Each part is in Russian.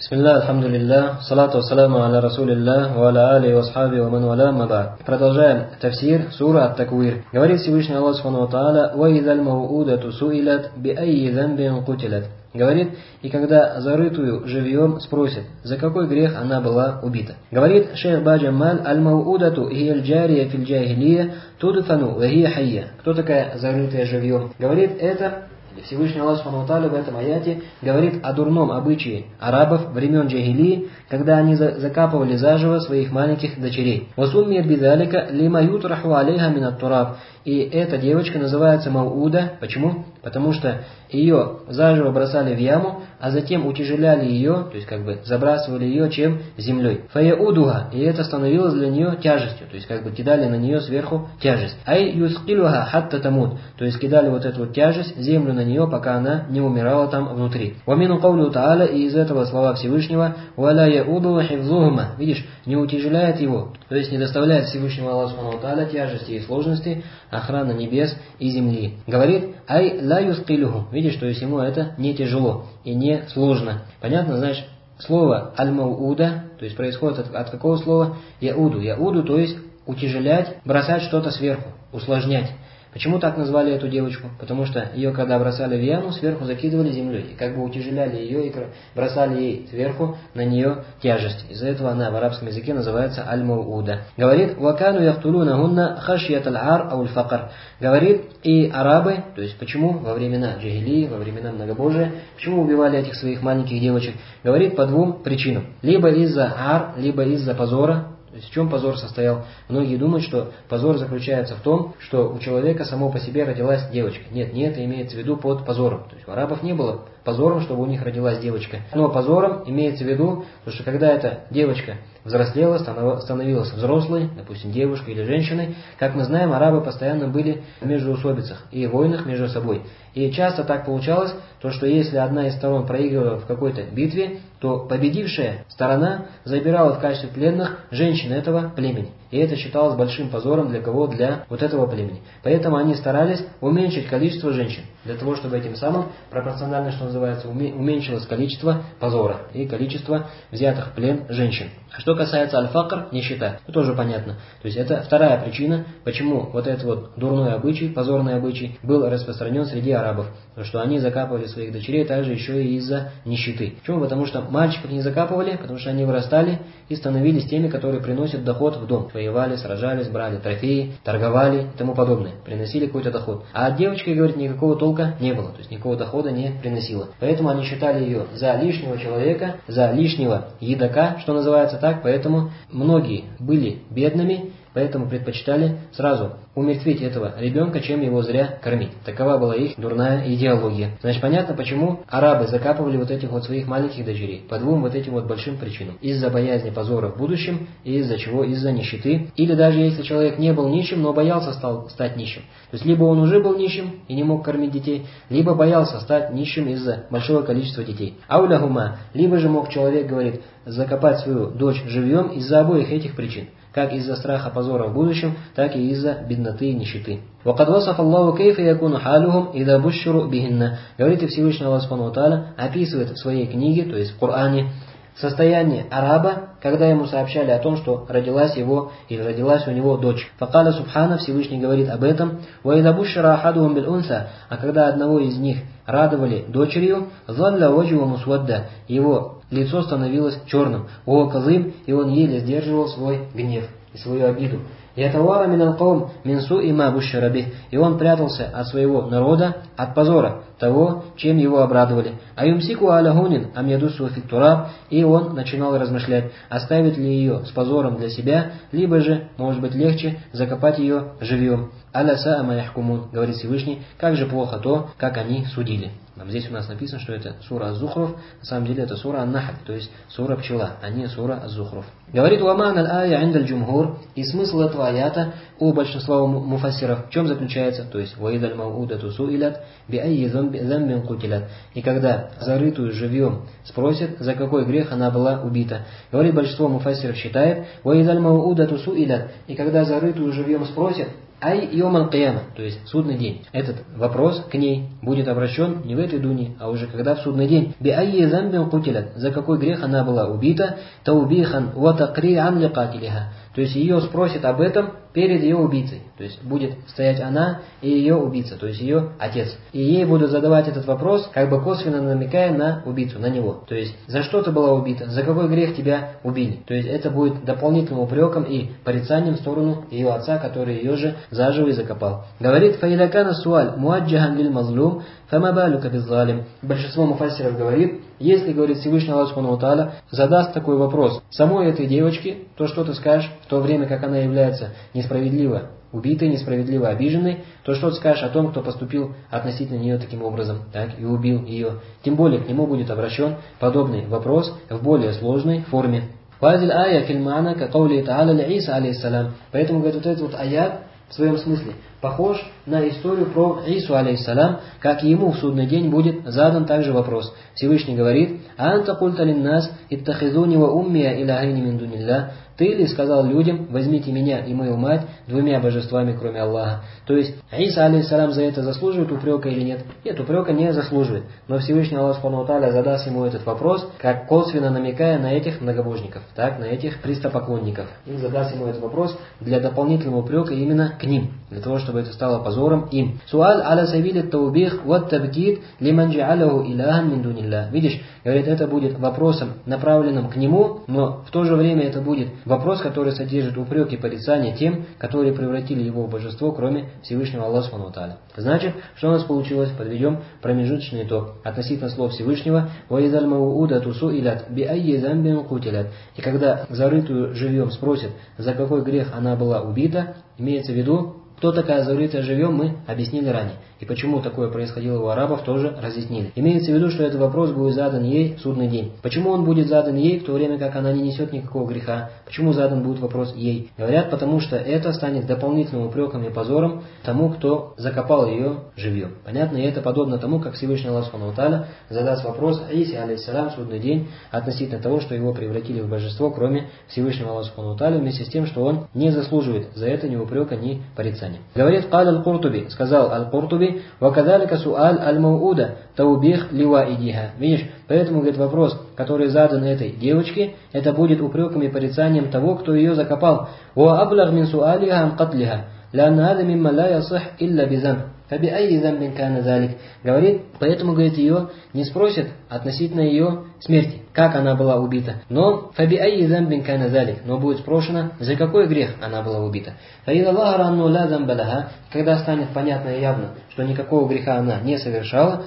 Бисмилlah, алхамдулиллах, салату вассаламу аля расулиллах, ва аля али васхаби ва ман валя маба. Продолжаем тафсир сура Ат-Таквир. Говорит Всевышний Аллах Субхану ва Тааля: «Ва идаль мау'удату суилят би айи занбин кутилят». Говорит, и когда зарытую живьем спросят, за какой грех она была убита. Говорит шейх Баджамаль: «Аль-мау'удату хияль джария фил джахилия тудфану ва хия хайя». Кто такая зарытая живьем? Говорит, это Всевышний Аллах Субхану ва Тааля в этом аяте говорит о дурном обычае арабов времен джахилии, когда они закапывали заживо своих маленьких дочерей. «Васуммият бидалика лима ютраху алейха минат тураб». И эта девочка называется Мауда. Почему? Потому что ее заживо бросали в яму, а затем утяжеляли ее, то есть забрасывали ее чем? Землей. Фаяудуха. И это становилось для нее тяжестью, то есть кидали на нее сверху тяжесть. Ай юскилуха хатта тамут. То есть кидали вот эту вот тяжесть, землю на нее, пока она не умирала там внутри. Вамину каулю тааля, и из этого слова Всевышнего: валя яуду хифзухума. Видишь, не утяжеляет его, то есть не доставляет Всевышнему Аллаху Субхану ва Тааля тяжести и сложности охрана небес и земли. Говорит: ай ла юскилуху. Видишь, то есть ему это не тяжело и не сложно. Понятно, значит, слово аль-мауда, то есть происходит от какого слова? Яуду. Яуду, то есть утяжелять, бросать что-то сверху, усложнять. Почему так назвали эту девочку? Потому что ее, когда бросали в яму, сверху закидывали землей. И утяжеляли ее и бросали ей сверху на нее тяжесть. Из-за этого она в арабском языке называется аль-мауда. Говорит: «Вакану яхтулунахунна хашьят аль-ар ауль факр». Говорит, и арабы, то есть почему во времена джахилии, во времена многобожия, почему убивали этих своих маленьких девочек? Говорит, по двум причинам. Либо из-за ар, либо из-за позора. То есть в чем позор состоял? Многие думают, что позор заключается в том, что у человека само по себе родилась девочка. Нет, не это имеется в виду под позором. То есть у арабов не было позором, чтобы у них родилась девочка. Но позором имеется в виду, что когда эта девочка взрослела, становилась взрослой, допустим, девушкой или женщиной, как мы знаем, арабы постоянно были в междоусобицах и войнах между собой. И часто так получалось, что если одна из сторон проигрывала в какой-то битве, то победившая сторона забирала в качестве пленных женщин этого племени. И это считалось большим позором для кого? Для вот этого племени. Поэтому они старались уменьшить количество женщин, для того, чтобы этим самым пропорционально, что называется, уменьшилось количество позора и количество взятых в плен женщин. А что касается аль-факр, нищета, то тоже понятно. То есть это вторая причина, почему вот этот вот дурной обычай, позорный обычай был распространен среди арабов. Потому что они закапывали своих дочерей также еще и из-за нищеты. Почему? Потому что мальчиков не закапывали, потому что они вырастали и становились теми, которые приносят доход в дом. Воевали, сражались, брали трофеи, торговали и тому подобное. Приносили какой-то доход. А от девочки, говорит, никакого толка не было. То есть никакого дохода не приносила. Поэтому они считали ее за лишнего человека, за лишнего едока, что называется так. Поэтому многие были бедными, поэтому предпочитали сразу умертвить этого ребенка, чем его зря кормить. Такова была их дурная идеология. Значит, понятно, почему арабы закапывали вот этих вот своих маленьких дочерей. По двум вот этим вот большим причинам. Из-за боязни позора в будущем, и из-за чего? Из-за нищеты. Или даже если человек не был нищим, но боялся стать нищим. То есть, либо он уже был нищим и не мог кормить детей, либо боялся стать нищим из-за большого количества детей. Ауляхума, либо же мог человек, говорит, закопать свою дочь живьем из-за обоих этих причин. Как из-за страха позора в будущем, так и из-за бедноты и нищеты. وَقَدْ وَصَفَ اللَّهُ كَيْفَ يَكُونُ حَالُهُمْ إِذَا بُشِّرُوا بِهِنَّ. Говорит и Всевышний Аллах Субхану ва Тааля описывает в своей книге, то есть в Коране, состояние араба, когда ему сообщали о том, что родилась его или родилась у него дочь. Факаля Субхана, Всевышний говорит об этом: وَإِذَا بُشِّرَ أَحَدُهُمْ بِالْأُنْثَى. А когда одного из них радовали дочерью, ظَلَّ وَجْهُهُ مُسْوَدًّا. Его лицо становилось черным. «О казым», и он еле сдерживал свой гнев и свою обиду. «Ятавара минал каум мин суи ма бушшира бих». И он прятался от своего народа, от позора того, чем его обрадовали. «Аюмсику аля гунин ам ядусу фит тураб». И он начинал размышлять, оставить ли ее с позором для себя, либо же, может быть, легче закопать ее живьем. «Аля саа ма яхкумун», говорит Всевышний, как же плохо то, как они судили. Здесь у нас написано, что это сура Аз-Зухруф, на самом деле это сура Ан-Нахль, то есть сура пчела, а не сура Аз-Зухруф. Говорит: «Уаман аль-ая индаль джумхур». И смысл этого аята у большинства муфассиров в чем заключается? То есть «Ваидаль мау'удату суилят би айи замбин кутилят». И когда зарытую живьем спросят, за какой грех она была убита. Говорит, большинство муфассиров считает: «Ваидаль мау'удату суилят». И когда зарытую живьем спросят, ай йом аль-кияма, то есть судный день. Этот вопрос к ней будет обращен не в этой дуне, а уже когда в судный день. Би айи замбин кутилят, за какой грех она была убита, таубихан ва такри'ан ли катилиха. То есть ее спросят об этом перед ее убийцей. То есть будет стоять она и ее убийца, то есть ее отец. И ей будут задавать этот вопрос, как бы косвенно намекая на убийцу, на него. То есть за что ты была убита, за какой грех тебя убили. То есть это будет дополнительным упреком и порицанием в сторону ее отца, который ее же заживо и закопал. Говорит, фаидакана суаль муаджахан лиль мазлум, фама балюка беззалим. Большинство муфассиров говорит, если, говорит Всевышний Аллах Субхану ва Тааля, задаст такой вопрос самой этой девочке, то что ты скажешь, в то время как она является несправедливо убитой, несправедливо обиженной, то что ты скажешь о том, кто поступил относительно нее таким образом, так, и убил ее. Тем более к нему будет обращен подобный вопрос в более сложной форме. Поэтому, говорит, вот этот вот аят в своем смысле похож на историю про Ису алейхиссалям, как ему в судный день будет задан также вопрос. Всевышний говорит: «Анта культа линнас иттахизуни ва уммия илахайни мин дунилля». Ты ли сказал людям: возьмите меня и мою мать двумя божествами, кроме Аллаха? То есть Иса алейхиссалям за это заслуживает упрека или нет? Нет, упрека не заслуживает. Но Всевышний Аллах Субхану ва Тааля задаст ему этот вопрос, как косвенно намекая на этих многобожников, так, на этих христопоклонников. И задаст ему этот вопрос для дополнительного упрека именно к ним, для того, чтобы это стало позором им. Суаль аля савили таубих ват табкид лиман джа'аляху иляхан мин дунилля. Видишь, говорит, это будет вопросом, направленным к нему, но в то же время это будет вопрос, который содержит упрек и порицание тем, которые превратили его в божество, кроме Всевышнего Аллаха Субхану ва Тааля. Значит, что у нас получилось? Подведем промежуточный итог относительно слов Всевышнего. «Ваизаль мау'удату су'илят би айи замбин кутилят». И когда зарытую живьем спросят, за какой грех она была убита, имеется в виду, кто такая зарытая живьем, мы объяснили ранее. И почему такое происходило у арабов, тоже разъяснили. Имеется в виду, что этот вопрос будет задан ей в судный день. Почему он будет задан ей, в то время как она не несет никакого греха? Почему задан будет вопрос ей? Говорят, потому что это станет дополнительным упреком и позором тому, кто закопал ее живьем. Понятно? И это подобно тому, как Всевышний Аллах Субхану ва Тааля задаст вопрос Исе алейхиссалям в судный день относительно того, что его превратили в божество, кроме Всевышнего Аллаха Субхану ва Тааля, вместе с тем, что он не заслуживает за это ни упрека, ни порицания. Говорит Каль аль-Куртуби, сказал аль-Куртуби, «Вакадалика суаль аль-Мауда таубих ливаидиха». Видишь, поэтому, говорит, вопрос, который задан этой девочке, это будет упреком и порицанием того, кто ее закопал. «Ва аблаг мин суалиха ан катлиха, лянна ада мимма ла ясих илля бизан». Говорит, поэтому, говорит, ее не спросят относительно ее смерти, как она была убита. Но но будет спрошено, за какой грех она была убита. Когда станет понятно и явно, что никакого греха она не совершала,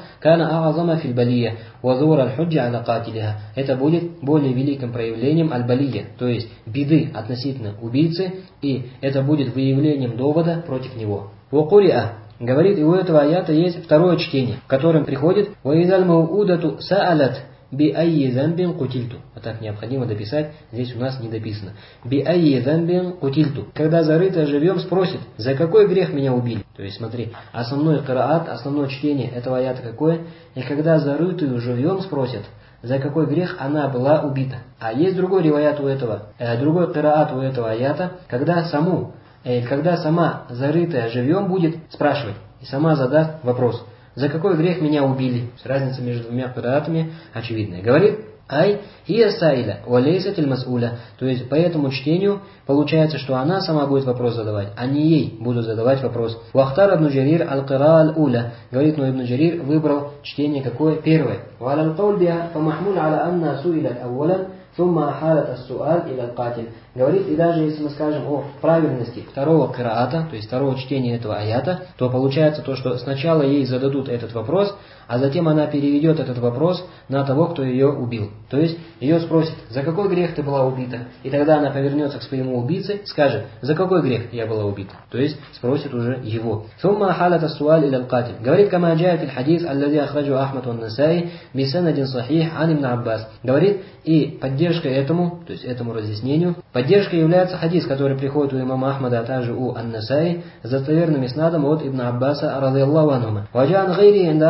это будет более великим проявлением аль-балия, то есть беды относительно убийцы, и это будет выявлением довода против него. Говорит, и у этого аята есть второе чтение, в котором приходит «Ваидаль мау'удату са'алат би айи замбин кутильту». Вот так необходимо дописать, здесь у нас не дописано. «Би айи замбин кутильту». Когда зарытая живьем спросит, за какой грех меня убили? То есть смотри, основной кираат, основное чтение этого аята какое? И когда зарытую живьем спросят, за какой грех она была убита. А есть другой риваят у этого, другой кираат у этого аята, когда сама зарытая живьем будет спрашивать и сама задаст вопрос, за какой грех меня убили. Разница между двумя кираатами очевидная. Говорит, ай хия саиля валейсат аль-мас'уля. То есть по этому чтению получается, что она сама будет вопрос задавать, а не ей будут задавать вопрос. Вахтар ибн Джарир аль-Кира аль-Уля. Говорит, но Ибн Джарир выбрал чтение какое? Первое. Валал каулбиа фамахмуль аля анна суилят аввалан сумма ахалат ас-суаль иля аль-катиль. Говорит, и даже если мы скажем о правильности второго кираата, то есть второго чтения этого аята, то получается то, что сначала ей зададут этот вопрос, а затем она переведет этот вопрос на того, кто ее убил. То есть ее спросят, за какой грех ты была убита? И тогда она повернется к своему убийце, скажет, за какой грех я была убита? То есть спросит уже его. Сумма ахалат ас-суаль иля аль-катиль. Говорит, кама джа'а фил хадис аллади ахраджу Ахмад ван Насаи бисанадин сахих ан ибн Аббас. Говорит, и поддержкой этому, то есть этому разъяснению, поддержкой является хадис, который приходит у имама Ахмада, а также у Ан-Насаи, с достоверным иснадом от Ибн Аббаса, радийаллаху анхума. Ваджан гайри инда Ахмад ван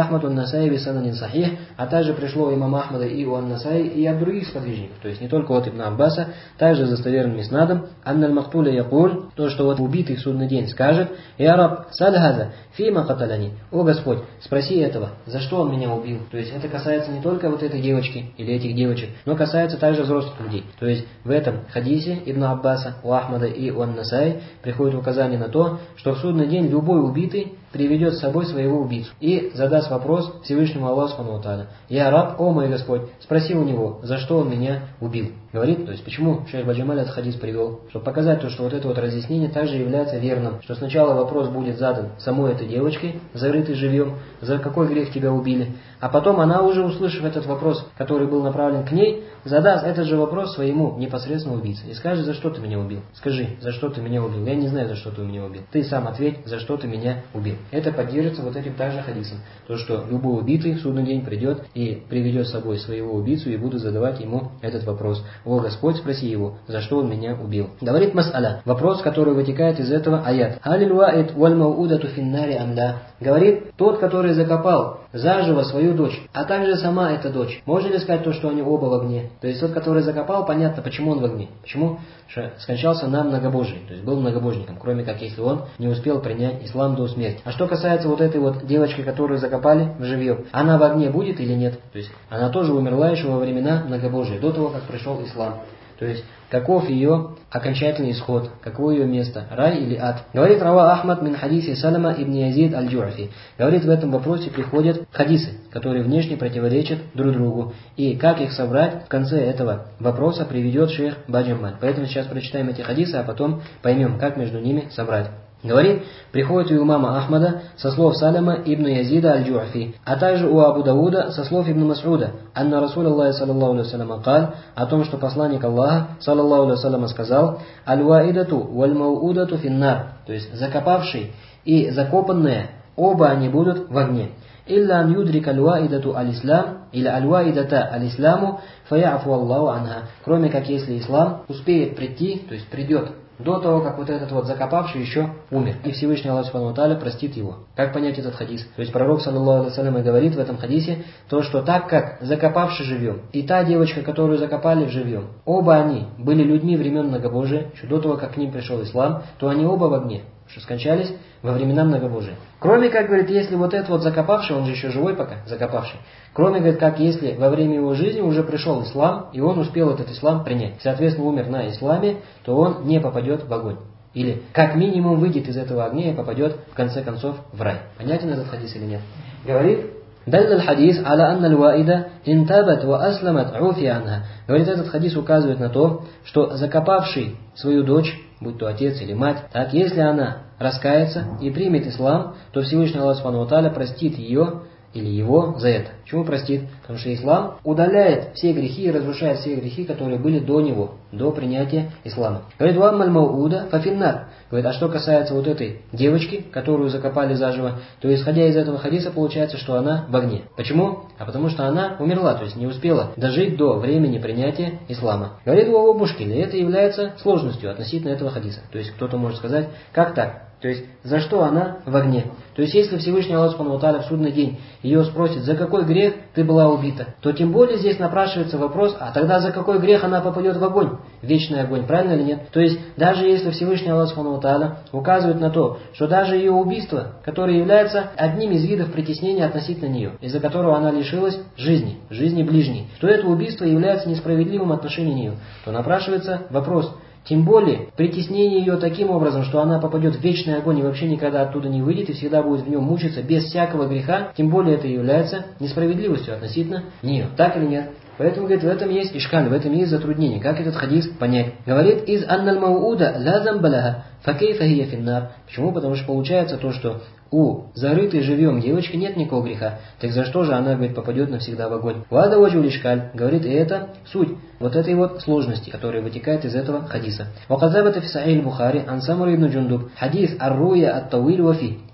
Насаи бисанадин сахих, а также пришло имам Ахмада и у Ан-Насаи и от других сподвижников, то есть не только от Ибн Аббаса, также с достоверным иснадом, анналь мактуля якуль, то, что вот убитый в судный день скажет: «Я раб, саль газа, фима каталяни». О Господь, спроси этого, за что он меня убил. То есть это касается не только вот этой девочки или этих девочек, но касается также взрослых людей. То есть в этом хадисе Ибн Аббаса, у Ахмада и у Ан-Насаи приходит указание на то, что в судный день любой убитый приведет с собой своего убийцу и задаст вопрос Всевышнему Аллаху Субхану ва Тааля: «Я раб, о мой Господь, спроси у него, за что он меня убил». Говорит, то есть почему шейх Баджамаль этот хадис привел? Чтобы показать то, что вот это вот разъяснение также является верным, что сначала вопрос будет задан самой этой девочке, зарытой живьем, за какой грех тебя убили, а потом она, уже услышав этот вопрос, который был направлен к ней, задаст этот же вопрос своему непосредственно убийце и скажет: «За что ты меня убил? Скажи, за что ты меня убил? Я не знаю, за что ты меня убил. Ты сам ответь, за что ты меня убил». Это поддерживается вот этим также хадисом. То, что любой убитый в судный день придет и приведет с собой своего убийцу и будут задавать ему этот вопрос: «О Господь, спроси его, за что он меня убил». Говорит мас'аля, вопрос, который вытекает из этого аят. «Халил ваид валь маудату финнари амля». Говорит, тот, который закопал заживо свою дочь, а также сама эта дочь, можно ли сказать то, что они оба в огне? То есть тот, который закопал, понятно, почему он в огне. Почему? Что скончался на многобожии, то есть был многобожником, кроме как если он не успел принять ислам до смерти. А что касается вот этой вот девочки, которую закопали в живьем, она в огне будет или нет? То есть она тоже умерла еще во времена многобожия, до того, как пришел ислам. То есть, каков ее окончательный исход, какое ее место, рай или ад. Говорит Рава Ахмад мин хадиси Салама ибн Язид аль-Джуафи. Говорит, в этом вопросе приходят хадисы, которые внешне противоречат друг другу. И как их собрать, в конце этого вопроса приведет шейх Баджамаль. Поэтому сейчас прочитаем эти хадисы, а потом поймем, как между ними собрать. Говорит, приходит у имама Ахмада со слов Салама ибн Язида аль-Джуафи, а также у Абу Дауда со слов ибн Мас'уда, анна Расулаллахи саллаллаху алейхи вассалям каль, о том, что посланник Аллаха саллаллаху алейхи вассалям сказал: «Аль-ваидату валь-мауудату финнар», то есть закопавший и закопанные, оба они будут в огне. «Илля ан юдрик аль-ваидату аль-ислам» или «аль-ваидата аль-исламу фаяфу Аллаху анха», кроме как если ислам успеет прийти, то есть придет до того, как вот этот вот закопавший еще умер. И Всевышний Аллах Субхану ва Тааля простит его. Как понять этот хадис? То есть пророк, саллаллаху алейхи вассалям, говорит в этом хадисе, то, что так как закопавший живьем и та девочка, которую закопали в живьем, оба они были людьми времен многобожия, еще до того, как к ним пришел ислам, то они оба в огне, что скончались во времена многобожия. Кроме, как говорит, если вот этот вот закопавший, он же еще живой пока, закопавший, кроме, говорит, как если во время его жизни уже пришел ислам, и он успел этот ислам принять, соответственно, умер на исламе, то он не попадет в огонь. Или, как минимум, выйдет из этого огня и попадет, в конце концов, в рай. Понятен этот хадис или нет? Говорит, «Даль аль-хадис аля анна аль-ваида интабат ва асламат уфи анха». Говорит, этот хадис указывает на то, что закопавший свою дочь, будь то отец или мать, так, если она раскается и примет ислам, то Всевышний Аллах Субхану ва Тааля простит ее или его за это. Почему простит? Потому что ислам удаляет все грехи и разрушает все грехи, которые были до него, до принятия ислама. Говорит, «Ваммаль мауда фафиннар». Говорит, а что касается вот этой девочки, которую закопали заживо, то исходя из этого хадиса получается, что она в огне. Почему? А потому что она умерла, то есть не успела дожить до времени принятия ислама. Говорит, у Мушкиль, и это является сложностью относительно этого хадиса. То есть кто-то может сказать, как так? То есть, за что она в огне? То есть, если Всевышний Аллах Субхану ва Тааля в судный день ее спросит, за какой грех ты была убита, то тем более здесь напрашивается вопрос, а тогда за какой грех она попадет в огонь? Вечный огонь, правильно или нет? То есть, даже если Всевышний Аллах Субхану ва Тааля указывает на то, что даже ее убийство, которое является одним из видов притеснения относительно нее, из-за которого она лишилась жизни ближней, то это убийство является несправедливым отношением нее, то напрашивается вопрос, тем более, притеснение ее таким образом, что она попадет в вечный огонь и вообще никогда оттуда не выйдет и всегда будет в нем мучиться без всякого греха, тем более это является несправедливостью относительно нее. Так или нет? Поэтому, говорит, в этом есть ишкаль, в этом есть затруднение. Как этот хадис понять? Говорит, из анналь мауда ла замбаляха, факейфа хия финнар. Почему? Потому что получается то, что у зарытой живьем девочки нет никакого греха. Так за что же она, говорит, попадет навсегда в огонь? Вада ваджу лишкаль. Говорит, и это суть вот этой вот сложности, которая вытекает из этого хадиса. Ваказабата фи сахих Бухари ан Самура ибн Джундуб. Хадис ар-руя ат-тауиль вафи.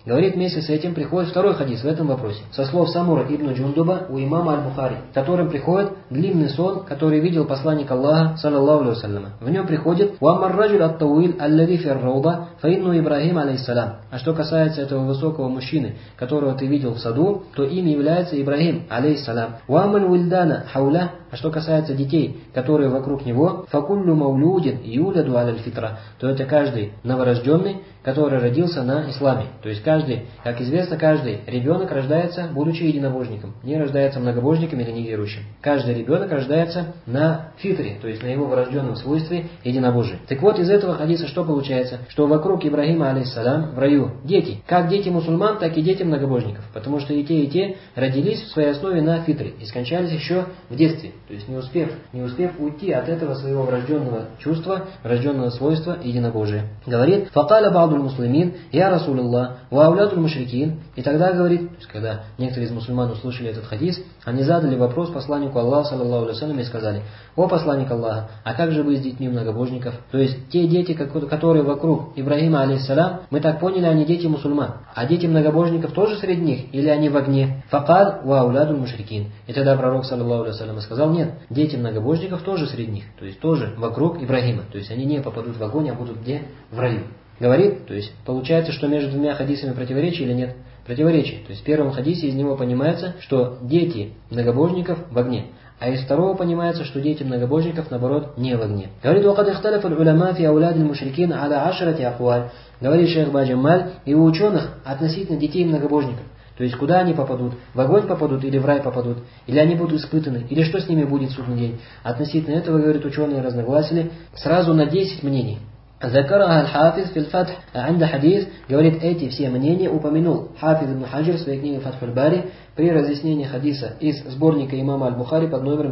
Говорит, вместе с этим приходит второй хадис в этом вопросе. Со слов Самура ибн Джундуба у имама Аль-Бухари, в котором приходит длинный сон, который видел посланник Аллаха, саллаллаху алейхи вассалям. В нем приходит «Уаммар раджуль ат-тауил аллади фир рауда фаинну Ибрахим алейхиссалям». А что касается этого высокого мужчины, которого ты видел в саду, то им является Ибрахим алейхиссалям. «Уаммаль уильдана хауля». А что касается детей, которые вокруг него, «Факуллю маулюдин юляду аляль фитра», то это каждый новорожденный, который родился на исламе. То есть каждый, как известно, каждый ребенок рождается, будучи единобожником. Не рождается многобожником или неверующим. Каждый ребенок рождается на фитре, то есть на его врожденном свойстве единобожия. Так вот, из этого хадиса что получается? Что вокруг Ибрахима, алейхиссалям, в раю дети. Как дети мусульман, так и дети многобожников. Потому что и те родились в своей основе на фитре и скончались еще в детстве. То есть не успев уйти от этого своего врожденного чувства, врожденного свойства единобожия. Говорит, «Факаля ба'дуль муслимин, я Расулуллах, ва аулядуль мушрикин». И тогда говорит, то есть когда некоторые из мусульман услышали этот хадис, они задали вопрос посланнику Аллаха, саллаллаху алейхи вассалям, и сказали, «О посланник Аллаха, а как же быть с детьми многобожников?» То есть те дети, которые вокруг Ибрахима, алейхиссалям, мы так поняли, они дети мусульман. А дети многобожников тоже среди них или они в огне? «Факаль ва аулядуль мушрикин». И тогда пророк, саллаллаху алейхи вассалям, сказал, нет, дети многобожников тоже среди них, то есть тоже вокруг Ибрахима. То есть они не попадут в огонь, а будут где? В раю. Говорит, то есть получается, что между двумя хадисами противоречие или нет? Противоречие. То есть в первом хадисе из него понимается, что дети многобожников в огне. А из второго понимается, что дети многобожников, наоборот, не в огне. Говорит, وَقَدْ اخْتَلَفَ الْعُلَمَاء فِي أَوْلَادِ الْمُشْرِكِينَ عَلَى عَشْرَةِ أَقْوَالٍ. Говорит шейх Баджамаль, и у ученых относительно детей многобожников. То есть куда они попадут? В огонь попадут или в рай попадут? Или они будут испытаны? Или что с ними будет в судный день? Относительно этого, говорит, ученые разногласили сразу на 10 мнений. Закараха аль-Хафиз фил Фатх анда хадис, говорит, эти все мнения упомянул Хафиз ибн Хаджир в своей книге Фатхуль Бари при разъяснении хадиса из сборника имама Аль-Бухари под номером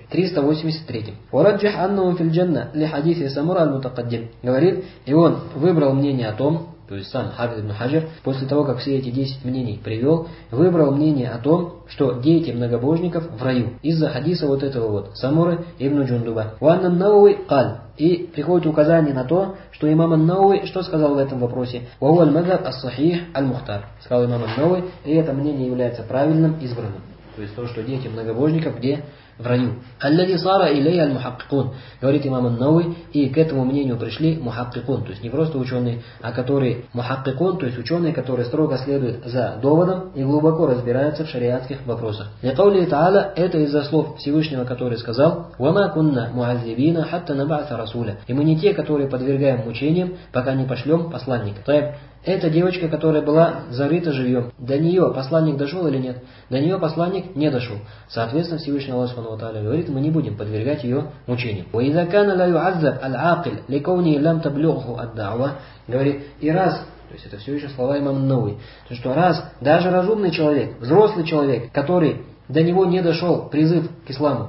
1383. Вараджих аннахум фил джанна ли хадисе Самура аль-Мутакаддим. Говорит, и он выбрал мнение о том, то есть сам Хафиз ибн Хаджир, после того, как все эти 10 мнений привел, выбрал мнение о том, что дети многобожников в раю. Из-за хадиса вот этого вот, Самуры ибн Джундуба. Уанна Науи каль. И приходит указание на то, что имам ан-Науи что сказал в этом вопросе? Ваху аль-мадхаб ас-сахих аль-мухтар. Сказал имам ан-Науи, и это мнение является правильным, избранным. То есть то, что дети многобожников где? В раю. Аллади сара илей аль-мухаккикун. Говорит имам ан-Науи, и к этому мнению пришли мухаккикун. То есть не просто ученые, а которые мухаккикун, то есть ученые, которые строго следуют за доводом и глубоко разбираются в шариатских вопросах. Ликаули та'аля, это из-за слов Всевышнего, который сказал, «Вама кунна муаззибина хатта наба'са расуля». И мы не те, которые подвергаем мучениям, пока не пошлем посланника. Эта девочка, которая была зарыта живьем, до нее посланник дошел или нет? До нее посланник не дошел. Соответственно, Всевышний Аллах Субхану ва Тааля говорит, мы не будем подвергать ее мучениям. وَإِذَا كَانَ لَا يُعَذَّبْ الْعَاقِلْ لِكَوْنِهِ لَمْ تَبْلُغْهُ الدَّعْوَةِ. Говорит, и раз, то есть это все еще слова имама Науи, то что раз даже разумный человек, взрослый человек, который до него не дошел призыв к исламу,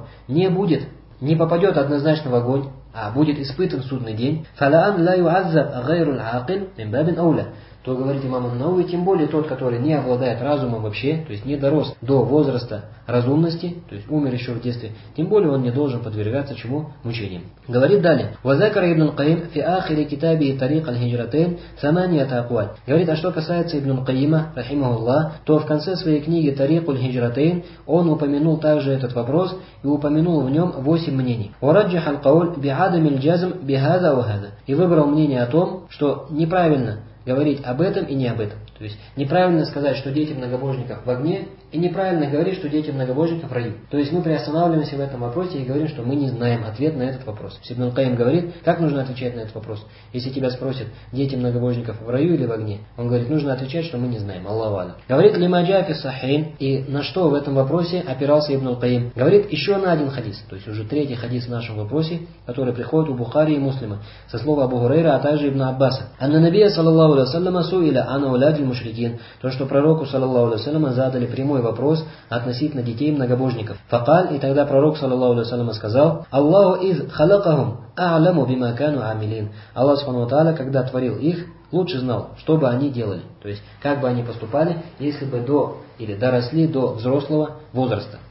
не попадет однозначно в огонь, а будет испытан в судный день, فَلَأَنْ لَا يُعَذَّبْ غَيْرُ الْعَاقِلْ مِنْ бабин أَوْلَى. То говорит имам ан-Науи, тем более тот, который не обладает разумом вообще, то есть не дорос до возраста разумности, то есть умер еще в детстве, тем более он не должен подвергаться чему? Мучениям. Говорит далее. وَذَكَرَ ибн القيم في آخر كتابه طريق الهجرتين ثمانية أقوال. Говорит, а что касается ибн Каима, рахимахуллах, то в конце своей книги طريق الهجرتين он упомянул также этот вопрос и упомянул в нем 8 мнений. وَرَجَّحَ الْقَوْلِ بِعَدَمِ الْجَزْمِ بِهَذَا وَهَذَا. И выбрал мнение о том, что неправильно говорить об этом и не об этом. То есть неправильно сказать, что дети многобожников в огне, и неправильно говорить, что дети многобожников в раю. То есть мы приостанавливаемся в этом вопросе и говорим, что мы не знаем ответ на этот вопрос. Ибн Каим говорит, как нужно отвечать на этот вопрос? Если тебя спросят, дети многобожников в раю или в огне, он говорит, нужно отвечать, что мы не знаем. Аллаху алям. Говорит, лимаджа фи сахин, и на что в этом вопросе опирался Ибн Каим? Говорит, еще на один хадис, то есть уже третий хадис в нашем вопросе, который приходит у Бухари и Муслима, со слова Абу Хурайра, а также Ибн Аббаса. Анна набия, саллаллаху алейхи вассаляма, суиля ана уляди мушрикин. То, что пророку, саллаллаху алейхи вассаляма, задали прямой вопрос относительно детей многобожников. Факаль, и тогда пророк, саллаллаху алейхи вассаляма, сказал, Аллаху из халакахум а'ламу бима кану амилин. Аллах Субхану ва Тааля, когда творил их, лучше знал, что бы они делали. То есть, как бы они поступали, если бы доросли до взрослого возраста.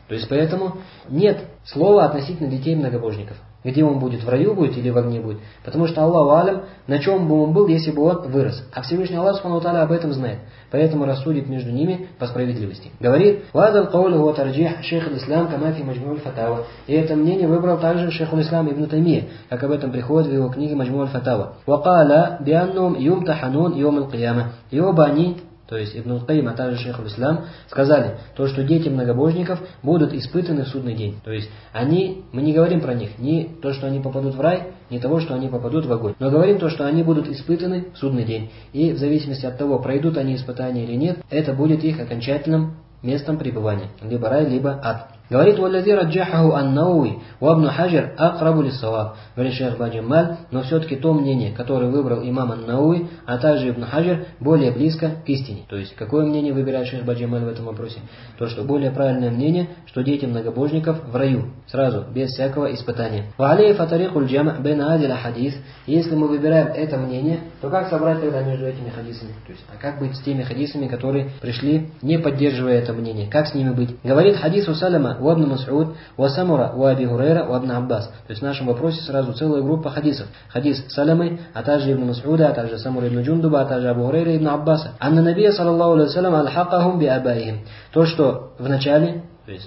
То есть поэтому нет слова относительно детей многобожников. Где он будет, в раю будет или в огне будет. Потому что Аллаху алям, на чем бы он был, если бы он вырос. А Всевышний Аллах Субхану ва Тааля об этом знает. Поэтому рассудит между ними по справедливости. Говорит, «Вадал каулю ва тарджих шейх аль-Ислам камафи маджмуль фатава». И это мнение выбрал также шейх аль-Ислам ибн Таймия, как об этом приходит в его книге Маджмуль фатава. «Вакаля бианнум юмтаханун йом аль-Кияма». И оба они, то есть Ибн Аль-Каим, а также шейх аль-Ислам, сказали, то, что дети многобожников будут испытаны в судный день. То есть мы не говорим про них, ни то, что они попадут в рай, ни того, что они попадут в огонь. Но говорим то, что они будут испытаны в судный день. И в зависимости от того, пройдут они испытания или нет, это будет их окончательным местом пребывания. Либо рай, либо ад. Говорит, «Валлади раджахаху ан-Науи, ва Ибн Хаджар акрабу лис-саваб». Говорит шейх Баджамаль, но все-таки то мнение, которое выбрал имам ан-Науи, а также Ибн Хаджар, более близко к истине. То есть, какое мнение выбирает шейх Баджамаль в этом вопросе? То, что более правильное мнение, что дети многобожников в раю, сразу, без всякого испытания. «Ва алейхи фатарикуль джама' бейна адиля хадис». Если мы выбираем это мнение, то как собрать тогда между этими хадисами? То есть, а как быть с теми хадисами, которые пришли, не поддерживая это мнение? Как с ними быть? Говорит хадису Салама, ва Ибн Мас'уд, ва Самура, ва Аби Хурайра, ва Ибн Аббас. То есть в нашем вопросе сразу целая группа хадисов. Хадис Саламы, а также Ибн Мас'уда, а также Самура ибн Джундуба, а также Абу Хурайра и Ибн Аббаса. Анна Набия, саллаллаху алейхи вассалям, аль-хакахум би абаихим. То, что в начале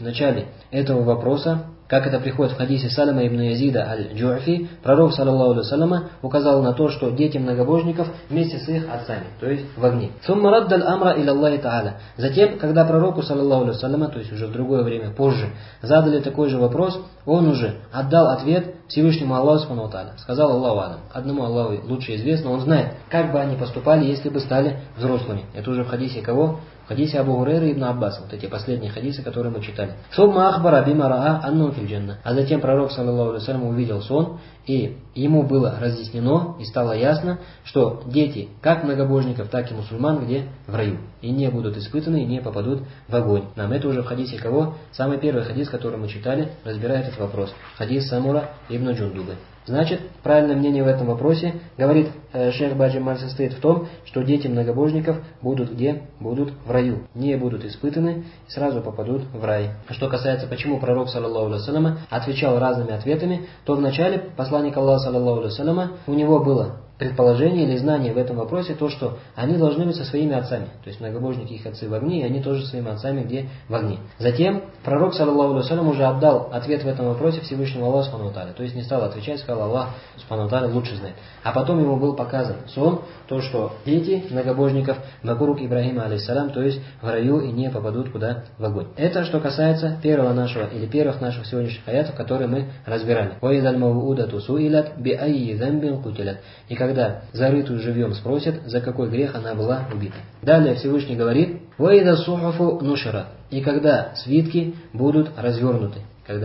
этого вопроса, как это приходит в хадисе Салама ибн Язида аль-Джу'фи, пророк, саллаллаху алейхи вассалям, указал на то, что дети многобожников вместе с их отцами, то есть в огне. Сумма раддаль амра иля Аллахи та'аля. Затем, когда пророку, саллаллаху алейхи вассалям, то есть уже в другое время, позже, задали такой же вопрос, он уже отдал ответ Всевышнему Аллаху Субхану ва Тааля. Сказал Аллаху алям. Одному Аллаху лучше известно, он знает, как бы они поступали, если бы стали взрослыми. Это уже в хадисе кого? В хадисе Абу Хурайры и Ибн Аббаса. Вот эти последние хадисы, которые мы читали. Сумма ахбара бима раа анну фил джанна. А затем пророк, саллаллаху алейхи вассалям, увидел сон, и ему было разъяснено, и стало ясно, что дети, как многобожников, так и мусульман, где? В раю. И не будут испытаны, и не попадут в огонь. Нам это уже в хадисе кого? Самый первый хадис, который мы читали, разбирает этот вопрос. Хадис Самура ибн Джундубы. Значит, правильное мнение в этом вопросе, говорит шейх Баджамаль, состоит в том, что дети многобожников будут где? Будут в раю. Не будут испытаны и сразу попадут в рай. А что касается, почему пророк, саллаллаху алейхи вассалям, отвечал разными ответами, то вначале посланник Аллаха, саллаллаху алейхи вассалям, у него было предположение или знание в этом вопросе, то, что они должны быть со своими отцами. То есть многобожники их отцы в огне, и они тоже со своими отцами где? В огне. Затем пророк, саллаллаху алейхи вассалям, уже отдал ответ в этом вопросе Всевышнему Аллаху Субхану ва Тааля. То есть не стал отвечать, сказал, Аллах Субхану ва Тааля лучше знает. А потом ему был показан сон, то, что дети многобожников вокруг Ибрахима, алейхиссалям, то есть в раю и не попадут куда? В огонь. Это что касается первых наших сегодняшних аятов, которые мы разбирали. وَإِذَا الْمَوْءُودَةُ سُئِلَتْ بِأَيِّ ذَنْبٍ قُتِلَتْ. И когда зарытую живьем спросят, за какой грех она была убита. Далее Всевышний говорит, وَإِذَا الصُّحُفُ نُشِرَتْ. И когда свитки будут развернуты.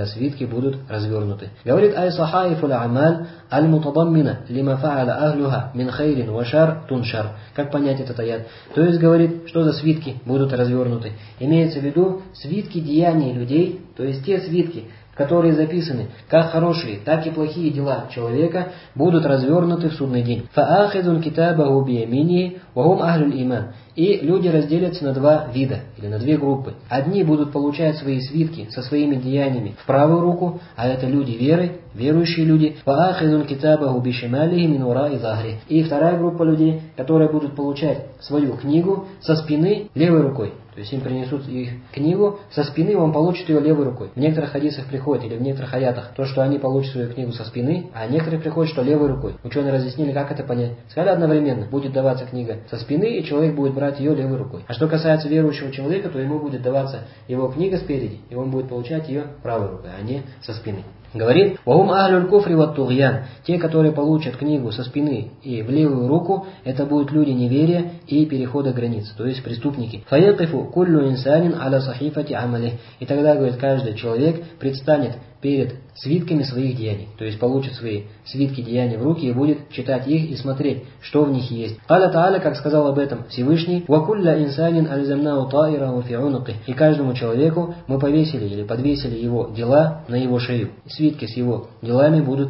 Говорит ай сахаифу ля-амаль аль-мутадаммина лима фа'аля ахлюха мин хайрин ва шар туншар. Как понять этот аят? То есть говорит, что за свитки будут развернуты. Имеется в виду свитки деяний людей, то есть те свитки, которые записаны как хорошие, так и плохие дела человека, будут развернуты в судный день. Фа'ахидун китабаху биямини ва хум ахлюль иман. И люди разделятся на два вида, или на две группы. Одни будут получать свои свитки со своими деяниями в правую руку, а это люди веры, верующие люди. وَآخِذٌ كِتَابَهُ بِشِمَالِهِ مِنْ وَرَاءِ ظَهْرِهِ. И вторая группа людей, которые будут получать свою книгу со спины левой рукой. То есть им принесут их книгу, со спины он получит ее левой рукой. В некоторых хадисах приходит, или в некоторых аятах, то, что они получат свою книгу со спины, а некоторые приходят, что левой рукой. Ученые разъяснили, как это понять. Сказали одновременно, будет даваться книга со спины, и человек будет брать ее левой рукой. А что касается верующего человека, то ему будет даваться его книга спереди, и он будет получать ее правой рукой, а не со спины. Говорит, «Вахум ахлюль куфри ват тугьян». Те, которые получат книгу со спины и в левую руку, это будут люди неверия и перехода границ, то есть преступники. «Фаякифу куллю инсанин аля сахифати амалих». И тогда, говорит, каждый человек предстанет перед свитками своих деяний, то есть получит свои свитки деяний в руки и будет читать их и смотреть, что в них есть. Алла Тааля, как сказал об этом Всевышний, «Вакулля инсанин альзамнау таираху фи унуки». И каждому человеку мы повесили или подвесили его дела на его шею. Свитки с его делами будут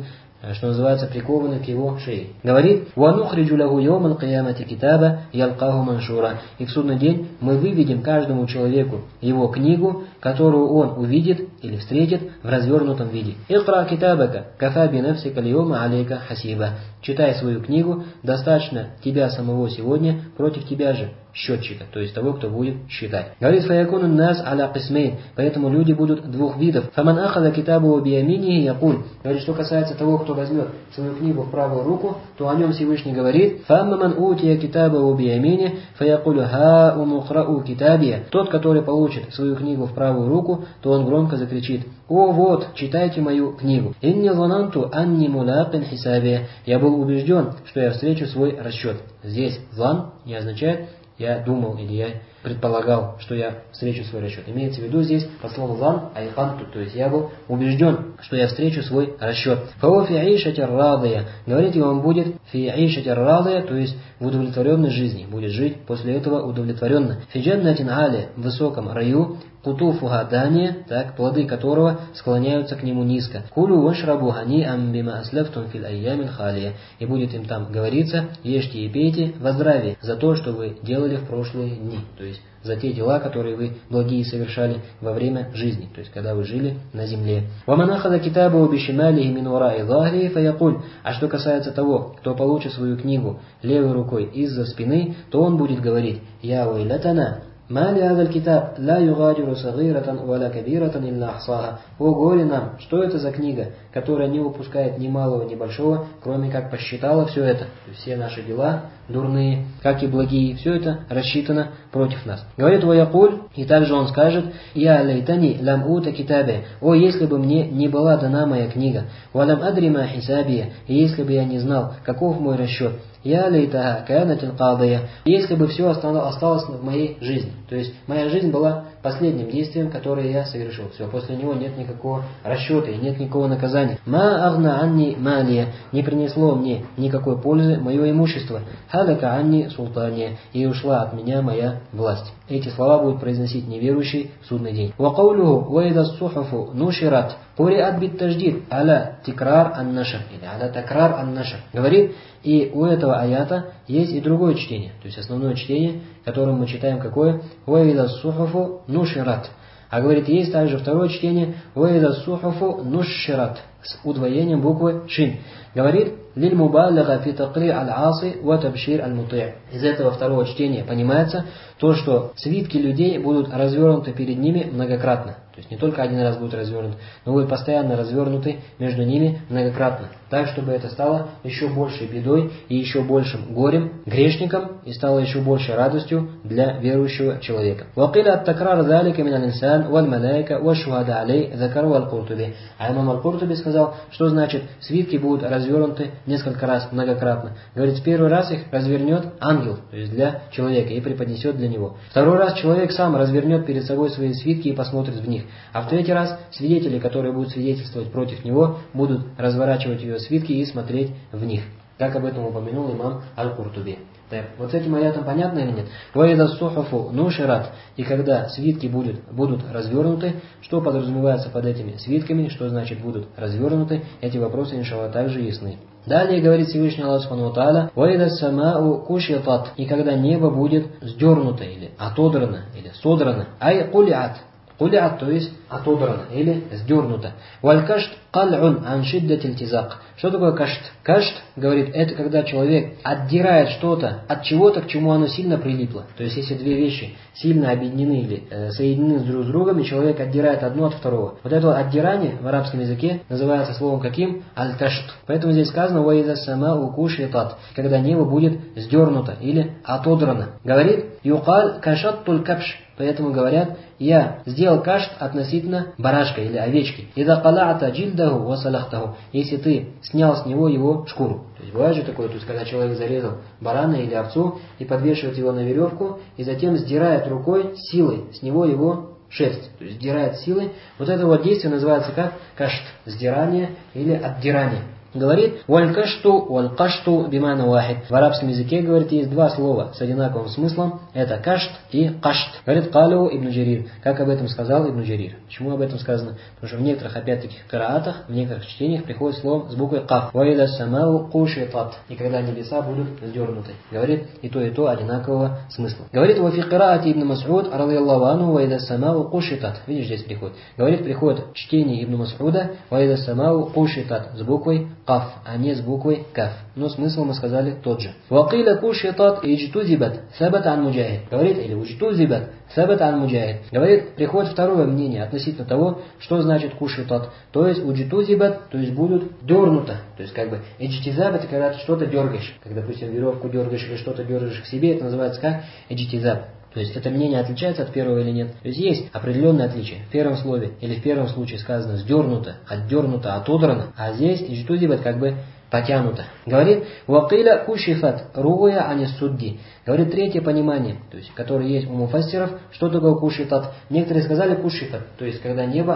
что называется, прикованы к его шее. Говорит: «Ванухриджу лаху йомал киямати китаба ялкаху маншура». И в судный день мы выведем каждому человеку его книгу, которую он увидит или встретит в развернутом виде. «Икра китабака, кафа би нафсика льома алейка хасиба». Читай свою книгу, достаточно тебя самого сегодня против тебя же счетчика, то есть того, кто будет считать. Говорит: «Фаякуну нас аля кисмейн». Поэтому люди будут двух видов. «Фаман ахада китабу бияминихи якуль». Говорит, что касается того, кто возьмет свою книгу в правую руку, то о нем Всевышний говорит: «Фамман утия китабу биямини фаякулю ха умухрау китабия». Тот, который получит свою книгу в правую руку, то он громко закричит: «О, вот, читайте мою книгу». «Инни зананту анни мулакин хисабия». Я был убежден, что я встречу свой расчет. Здесь «зан» не означает «я думал» или «я предполагал, что я встречу свой расчет». Имеется в виду здесь по слову «зан» айханту, то есть я был убежден, что я встречу свой расчет. «Фао фи айшатир радия». Говорит, и он будет фи айшатир радия, то есть в удовлетворенной жизни, будет жить после этого удовлетворенно. «Фи джаннатин али», в высоком раю, «кутуфуха дания», так, плоды которого склоняются к нему низко. «Кулю вашрабу хани'ам бима аслафтум фил айямин халия». И будет им там говориться: ешьте и пейте во здравии за то, что вы делали в прошлые дни, то есть за те дела, которые вы благие совершали во время жизни, то есть когда вы жили на земле. «Ваманахада китабу бишималихи мин вараи захри фаякуль». А что касается того, кто получит свою книгу левой рукой из-за спины, то он будет говорить: «Я уайлатана, мали адаль китаб, ла югадиру сагиратан валя кабиратан илля ахсаха». О горе нам, что это за книга, которая не упускает ни малого, ни большого, кроме как посчитала все это. То есть все наши дела дурные, как и благие, все это рассчитано против нас. Говорит «Ваякуль», и также он скажет: «Я лайтани лам ута китабе». О, если бы мне не была дана моя книга. «Валам адрима хисабия». И если бы я не знал, каков мой расчет. «Я лейтаха канатил кадия». Если бы все осталось в моей жизни. То есть моя жизнь была последним действием, которое я совершил. Все, после него нет никакого расчета и нет никакого наказания. «Ма агна анни малия». Не принесло мне никакой пользы мое имущество. «Хадака анни султания». И ушла от меня моя власть. Эти слова будет произносить неверующий в судный день. «Ва каулюху ва ида сухафу нушират куриат бит таждид аля тикрар ан-нашр». Или аля такрар ан-нашр. Говорит, и у этого аята есть и другое чтение. То есть основное чтение, которым мы читаем какое? «Ва ида сухафу нушират». А говорит, есть также второе чтение «Ва ида сухафу нушират» с удвоением буквы «шин». Говорит: «Лиль мубаллага фи такри аль-аси ва табшир аль-мути». Из этого второго чтения понимается то, что свитки людей будут развернуты перед ними многократно. То есть не только один раз будут развернуты, но будут постоянно развернуты между ними многократно. Так, чтобы это стало еще большей бедой и еще большим горем грешникам и стало еще большей радостью для верующего человека. «Вакиля ат-такрар залика мин аль-инсан валь малайка ва шухада алей закару аль-Куртуби». А имам аль-Куртуби сказал, что значит свитки будут развернуты несколько раз, многократно. Говорит, в первый раз их развернет ангел, то есть для человека, и преподнесет для него. Второй раз человек сам развернет перед собой свои свитки и посмотрит в них. А в третий раз свидетели, которые будут свидетельствовать против него, будут разворачивать ее свитки и смотреть в них. Как об этом упомянул имам аль-Куртуби. Так, вот с этим аятом понятно или нет? «Ваида сухафу нушират». И когда свитки будут развернуты, что подразумевается под этими свитками, что значит будут развернуты, эти вопросы, иншаллах, также ясны. Далее говорит Всевышний Аллах Субхану ва Тааля: «Ваида самау кушитат». И когда небо будет сдернуто, или отодрано, или содрано. «Ай кулиат». Кулиат, то есть отодрано или сдернуто. «Валь-кашт каль'ун ан шиддатиль тизак». Что такое кашт? Кашт, говорит, это когда человек отдирает что-то от чего-то, к чему оно сильно прилипло. То есть если две вещи сильно объединены или соединены друг с другом, и человек отдирает одно от второго. Вот это отдирание в арабском языке называется словом каким? Аль-кашт. Поэтому здесь сказано «Ваида самау кушитат», когда небо будет сдернуто или отодрано. Говорит «Юкаль кашаттуль капш». Поэтому говорят, я сделал кашт относительно барашка или овечки. «Ида кала'ата джильдаху ва салахтаху». Если ты снял с него его шкуру. То есть бывает же такое, то есть когда человек зарезал барана или овцу и подвешивает его на веревку, и затем сдирает рукой силой с него его шерсть. То есть сдирает силой. Вот это вот действие называется как кашт. Сдирание или отдирание. Говорит, валь-кашту бимана вахид. В арабском языке, говорит, есть два слова с одинаковым смыслом. Это кашт и кашт. Говорит, калю ибн Джарир. Как об этом сказал ибн Джарир? Почему об этом сказано? Потому что в некоторых, опять-таки, кираатах, в некоторых чтениях приходит слово с буквой каф. Ваида самау кушитат. И когда небеса будут сдернуты. Говорит, и то одинакового смысла. Говорит, вафи кираати ибн Мас'уд, радийаллаху анху, ваида самау кушитат. Видишь, здесь приходит. Говорит, приходит чтение ибн Мас'уда, ваида самау кушитат. С буквой каф, а не с буквой каф. Но смысл мы сказали тот же. Вакиля кушитат иджтузибат сабат ан муджахид. Говорит, или уджтузибат сабат ан муджахид. Говорит, приходит второе мнение относительно того, что значит кушитат. То есть уджтузибат, то есть будут дернуто. То есть как бы иджтизаб, это когда ты что-то дергаешь. Когда, допустим, веревку дергаешь или что-то дергаешь к себе, это называется как иджтизаб. То есть это мнение отличается от первого или нет? То есть есть определенное отличие. В первом слове или в первом случае сказано сдернуто, отдернуто, отодрано, а здесь иджтузибат как бы потянуто. Говорит, вакиля кушифат руя анисудди. Говорит, третье понимание, то есть, которое есть у муфассиров, что такое кушифат. Некоторые сказали кушифат, то есть, когда небо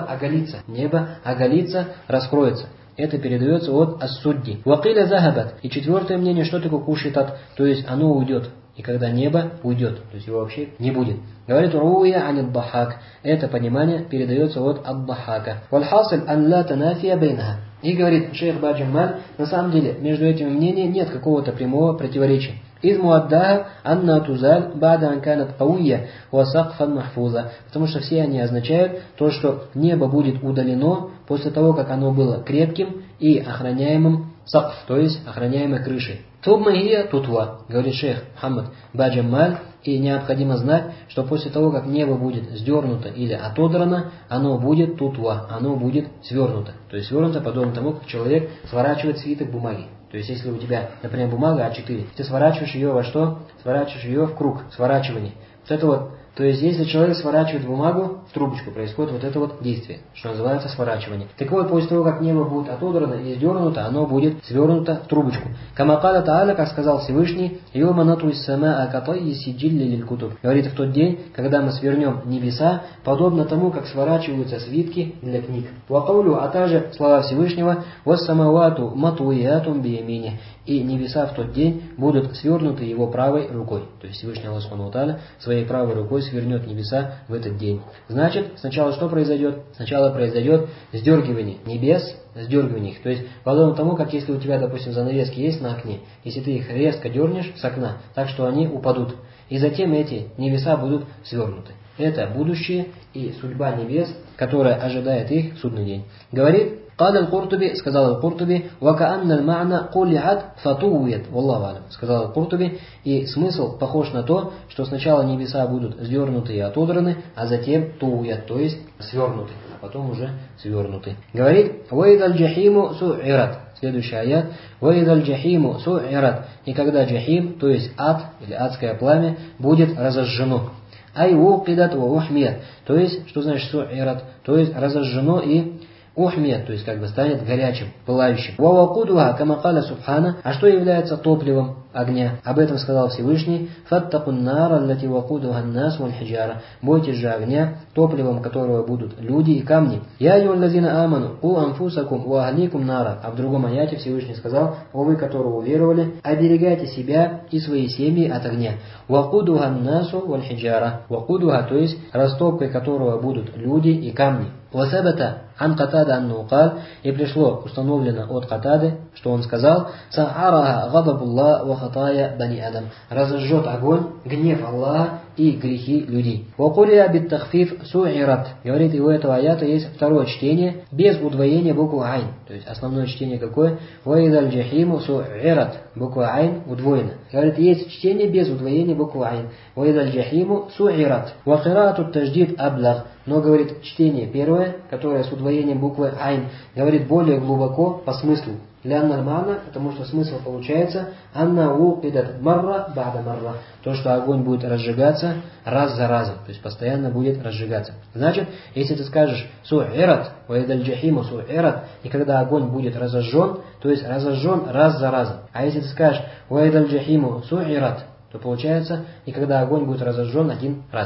оголится, раскроется. Это передается от ас-судди. Вакиля захабат. И четвертое мнение, что такое кушифат, то есть, оно уйдет. И когда небо уйдет, то есть его вообще не будет. Говорит, руя анид бахак. Это понимание передается от ад-бахака. Вальхасиль ан ла танафия бейнаха. И говорит шейх Баджамаль, на самом деле между этими мнениями нет какого-то прямого противоречия. Из муаддаха анна тузаль бада анканат кауия васакфан махфуза. Потому что все они означают то, что небо будет удалено после того, как оно было крепким и охраняемым сакф, то есть охраняемой крышей. Тубмахия тутва, говорит шейх Мухаммад Баджамаль, и необходимо знать, что после того, как небо будет сдернуто или отодрано, оно будет тутва, оно будет свернуто. То есть свернуто подобно тому, как человек сворачивает свиток бумаги. То есть если у тебя, например, бумага А4, ты сворачиваешь ее во что? Сворачиваешь ее в круг, сворачивание. Вот это вот. То есть, если человек сворачивает бумагу в трубочку, происходит вот это вот действие, что называется сворачивание. Так вот, после того, как небо будет отодрано и сдернуто, оно будет свернуто в трубочку. Камакаля Тааля, как сказал Всевышний, «Йома натуй сама акатай сиджилли лилькутуб». Говорит, в тот день, когда мы свернем небеса, подобно тому, как сворачиваются свитки для книг. Вакаулю, а также слова Всевышнего, «Вассамавату матуиятум биямине». И небеса в тот день будут свернуты его правой рукой. То есть Всевышний Аллах Субхану ва Тааля своей правой рукой свернет небеса в этот день. Значит, сначала что произойдет? Сначала произойдет сдергивание небес, сдергивание их. То есть, подобно тому, как если у тебя, допустим, занавески есть на окне, если ты их резко дернешь с окна, так что они упадут. И затем эти небеса будут свернуты. Это будущее и судьба небес, которая ожидает их в судный день. Говорит, قال القرطبي, сказал Аль-Куртуби, وَكَأَنَّ الْمَعْنَى قُلِعَتْ فَطُوِّيَتْ وَاللَّهُ а'лам. Сказал Аль-Куртуби, и смысл похож на то, что сначала небеса будут сдернуты и отодраны, а затем туят, то есть свернуты, а потом уже свернуты. Говорит, وَإِذَا الْجَحِيمُ سُعِّرَتْ. Следующий аят. وَإِذَا الْجَحِيمُ سُعِّرَتْ. И когда джахим, то есть ад или адское пламя, будет разожжено. Ай вукидат ва ухмият. То есть, что значит су'ират? То есть разожжено и ухмият, то есть как бы станет горячим, пылающим. Ва вакудуха, кама каля субхана. А что является топливом огня? Об этом сказал Всевышний. Фаттакун нара лати вакудуха нас валь хиджара. Бойтесь же огня, топливом которого будут люди и камни. Я юллазина аману, у анфусакум, у ахликум нара. А в другом аяте Всевышний сказал, о вы, которые уверовали, оберегайте себя и свои семьи от огня. Вакудуха насу валь хиджара. Вакудуха, то есть растопкой которого будут люди и камни. Васабата ан Катада аннукал, и пришло установлено от Катады, что он сказал, сахараха гадабулла ва хатая бани адам. Разожжет огонь, гнев Аллаха и грехи людей. Вакурия бит тахфиф су'ират. Говорит, и у этого аята есть второе чтение без удвоения буквы айн. То есть основное чтение какое? Ваидаль джахиму су'ират. Буква айн удвоена. Говорит, есть чтение без удвоения буквы айн. Ваидаль джахиму су'ират. Ва кираату тадждид аблаг. Но, говорит, чтение первое, которое с удвоением буквы айн, говорит более глубоко по смыслу. Лянна мана, потому что смысл получается анна укидат марра бада марра. То, что огонь будет разжигаться раз за разом, то есть постоянно будет разжигаться. Значит, если ты скажешь су'ират, ваидаль джахиму су'ират, и когда огонь будет разожжен, то есть разожжен раз за разом. А если ты скажешь ваидаль джахиму су'ират, то получается, и когда огонь будет разожжен один раз.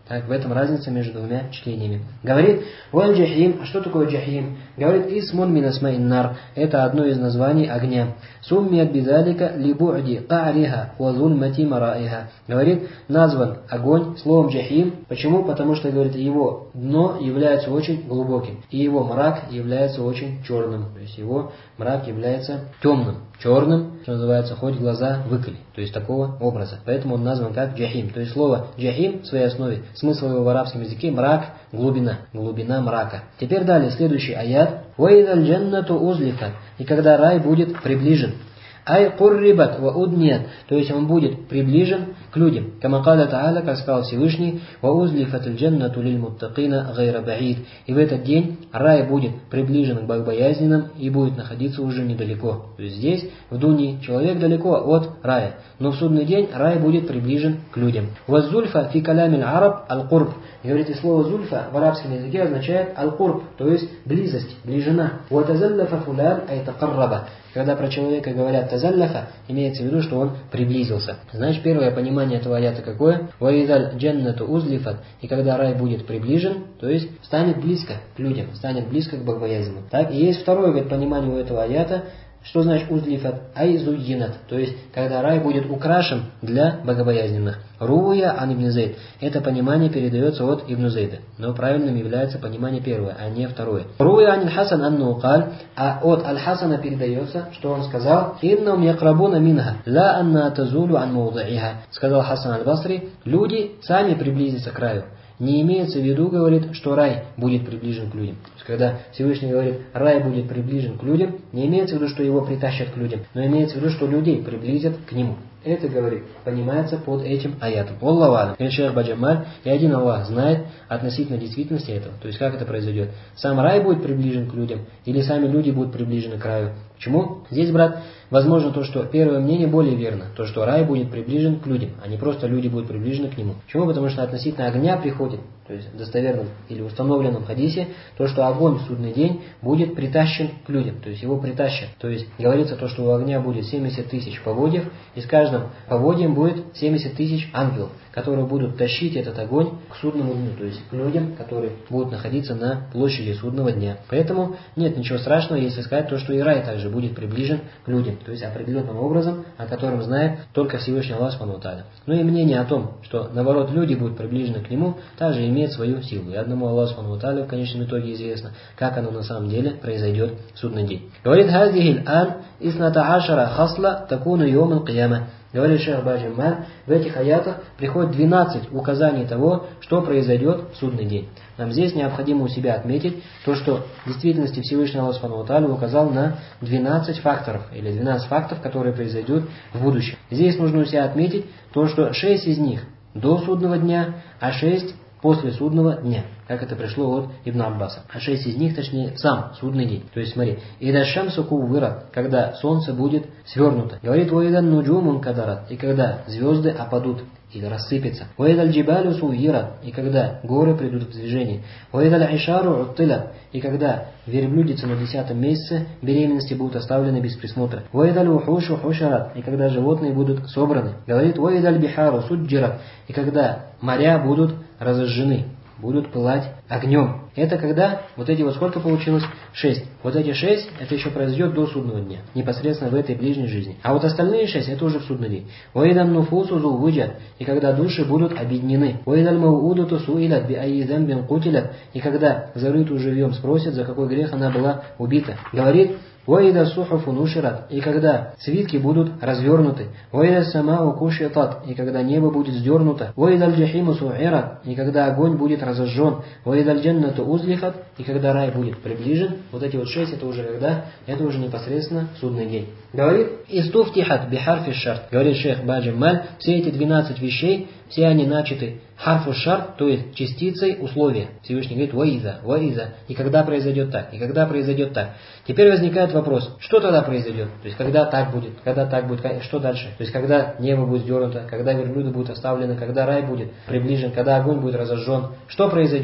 Так, в этом разница между двумя чтениями. Говорит, валь джахим, а что такое джахим? Говорит, исмун мин асмаин нар, это одно из названий огня. Суммият бидалика ли бу'ди ка'риха ва зульмати мараиха. Говорит, назван огонь словом джахим. Почему? Потому что, говорит, его дно является очень глубоким, и его мрак является очень черным. То есть его мрак является темным, черным, что называется, хоть глаза выколи. То есть такого образа. Поэтому он назван как джахим. То есть слово джахим в своей основе, смысл его в арабском языке, мрак, глубина, глубина мрака. Теперь далее, следующий аят. وَإِذَا الْجَنَّةُ أُزْلِفَتْ. И когда рай будет приближен. Ай куррибат ва удният, то есть он будет приближен к людям. Кама каля та'аля, как сказал Всевышний, ва узлифатиль джаннату лиль муттакина гайра баид. И в этот день рай будет приближен к богобоязненным и будет находиться уже недалеко. То есть здесь, в Дунии, человек далеко от рая. Но в судный день рай будет приближен к людям. Ва зульфа фи калямиль араб аль-курб. Говорите, слово зульфа в арабском языке означает аль-курб, то есть близость, ближина. Ва тазаллафа фулян ай тақарраба. Когда про человека говорят тазалляфа, имеется в виду, что он приблизился. Значит, первое понимание этого аята какое? وَإِذَا الْجَنَّةُ أُزْلِفَتْ. И когда рай будет приближен, то есть станет близко к людям, станет близко к богобоязненным. Так, и есть второе, говорит, понимание у этого аята. Что значит узлифат? Айзуйинат. То есть, когда рай будет украшен для богобоязненных. Руя ан ибн Зейд. Это понимание передается от Ибн Зейда. Но правильным является понимание первое, а не второе. Руя ан хасан анну каль. А от аль-Хасана передается, что он сказал: «Иннам якрабуна минха, ла анна тазулю ан маудаиха». Сказал Хасан аль-Басри, люди сами приблизятся к раю. Не имеется в виду, говорит, что рай будет приближен к людям. То есть, когда Всевышний говорит, рай будет приближен к людям, не имеется в виду, что его притащат к людям, но имеется в виду, что людей приблизят к нему. Это, говорит, понимается под этим аятом. Аллаху алям. Говорит шейх Баджамаль, и один Аллах знает относительно действительности этого. То есть, как это произойдет. Сам рай будет приближен к людям, или сами люди будут приближены к раю. Почему? Здесь, брат, возможно то, что первое мнение более верно. То, что рай будет приближен к людям, а не просто люди будут приближены к нему. Почему? Потому что относительно огня приходит, то есть в достоверном или установленном хадисе, то, что огонь в судный день будет притащен к людям. То есть его притащат. То есть говорится то, что у огня будет 70 тысяч поводьев, и с каждым поводьем будет 70 тысяч ангелов, которые будут тащить этот огонь к судному дню, то есть к людям, которые будут находиться на площади судного дня. Поэтому нет ничего страшного, если сказать то, что и рай также будет приближен к людям, то есть определенным образом, о котором знает только Всевышний Аллах Субхану ва Тааля. Но и мнение о том, что наоборот люди будут приближены к нему, также имеет свою силу. И одному Аллаху Субхану ва Тааля в конечном итоге известно, как оно на самом деле произойдет в судный день. Говорит «Хазихиль ан исната ашара хасла такуну йомал кияма». Говорит шейх Баджамаль, в этих аятах приходит 12 указаний того, что произойдет в судный день. Нам здесь необходимо у себя отметить то, что в действительности Всевышний Аллах Субхану ва Тааля указал на 12 факторов, или 12 фактов, которые произойдут в будущем. Здесь нужно у себя отметить то, что 6 из них до судного дня, а 6 после судного дня, как это пришло от Ибн Аббаса. А 6 из них, точнее, сам судный день. То есть, смотри, «Ида шамсу куввират», когда солнце будет свернуто. Говорит «Ваидан нуджумун кадарат», и когда звезды опадут или рассыпятся. «Ваидаль джибалю суират», и когда горы придут в движение. «Ваидаль ишару уттилат», и когда верблюдицы на 10-м месяце беременности будут оставлены без присмотра. «Ваидаль ухушу хушарат», и когда животные будут собраны. Говорит «Ваидаль бихару суджират», и когда моря будут разожжены, будут пылать огнем. Это когда, вот эти вот сколько получилось? 6. Вот эти 6, это еще произойдет до судного дня, непосредственно в этой ближней жизни. А вот остальные 6, это уже в судный день. «Ваидан нуфусу зулвыджат», и когда души будут объединены. «Ваидаль мауудуту суилат би айи замбин кутилят», и когда зарытую живьем спросят, за какой грех она была убита. Говорит «Ваида сухуфу нушират», и когда свитки будут развернуты. «Ваида самау кушитат», и когда небо будет сдернуто. «Ваида джахиму суират», и когда огонь будет разожжен. «Ваида джаннату узлифат», и когда рай будет приближен. Вот эти вот 6, это уже когда? Это уже непосредственно судный день. Говорит «Истуфтихат бихарфи шарт», говорит шейх Баджамаль, все эти 12 вещей, все они начаты харфу шарт, то есть частицей условия. Всевышний говорит «Ваиза», и когда произойдет так, и когда произойдет так. Теперь возникает вопрос, что тогда произойдет? То есть когда так будет, что дальше? То есть когда небо будет сдернуто, когда верблюды будут оставлены, когда рай будет приближен, когда огонь будет разожжен. Что произойдет?